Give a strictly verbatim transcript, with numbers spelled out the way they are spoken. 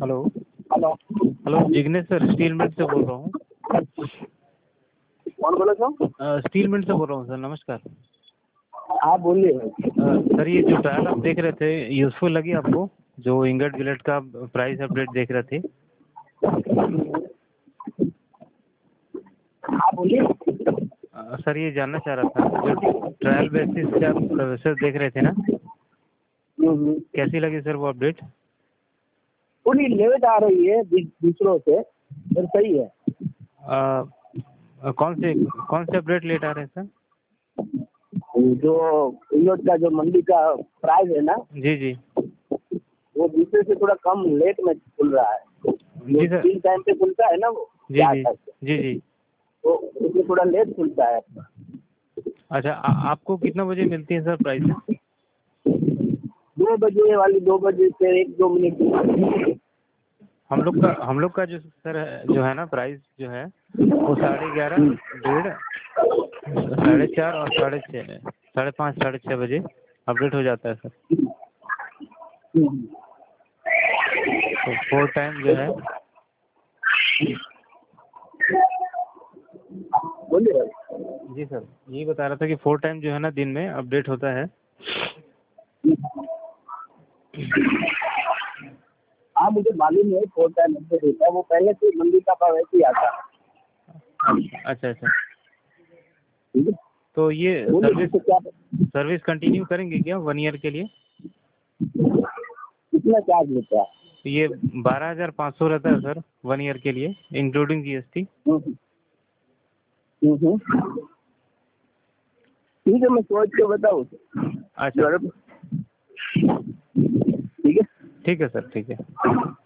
Hello. Hello. Hello Jignesh sir, steel mill से बोल रहा हूँ। कौन बोले सर? अ, स्टील मिल से बोल रहा हूँ सर, नमस्कार। हाँ बोलिए। अ, सर ये जो ट्रायल आप देख रहे थे, यूज़फुल लगी आपको? जो इंगट बिलेट का प्राइस अपडेट देख रहे थे। हाँ बोलिए। अ, सर ये जानना चाह रहा था, जो ट्रायल बेसिस पे आप सर्विसेज देख रहे थे ना, हम्म, कैसी लगी सर वो अपडेट? थोड़ी लेट आ रही है दू- दूसरों से, पर सही है। अ, अ, कौन से कौन से अपडेट लेट आ रहे हैं सर? जो इंगोट का जो मंडी का प्राइस है ना, जी जी वो दूसरे से थोड़ा कम लेट में खुल रहा है। जो जी सर। तीन टाइम पे खुलता है ना वो जी चार जी टाइम पे, जी जी। तो उसमें थोड़ा लेट खुलता है अपना। अच्छा, आ, आपको कितना बजे मिलती है सर प्राइसेस? दो बजे वाली, दो बजे से एक दो मिनट। हम लोग का हम लोग का जो सर है, जो है ना प्राइस जो है, वो साढ़े ग्यारह, डेढ़, साढ़े चार और साढ़े छः, साढ़े पाँच, साढ़े छः बजे अपडेट हो जाता है सर। तो फोर टाइम जो है, बोलिए। जी सर यही बता रहा था कि फोर टाइम जो है ना दिन में अपडेट होता है। हाँ मुझे मालूम है, फोर टाइम अपडेट होता है, वो पहले से मंडी का भाव ऐसे ही आता है। अच्छा अच्छा। ठीक है, तो ये बोलिए सर्विस तो क्या सर्विस कंटिन्यू करेंगे क्या वन ईयर के लिए? कितना चार्ज लेता है? तो ये बारह हज़ार पाँच सौ रहता है सर वन ईयर के लिए, इंक्लूडिंग जीएसटी। हम्म, हम्म, ठीक है, मैं सोच के बताऊँ? अच्छा ठीक है। ठीक है सर, ठीक है।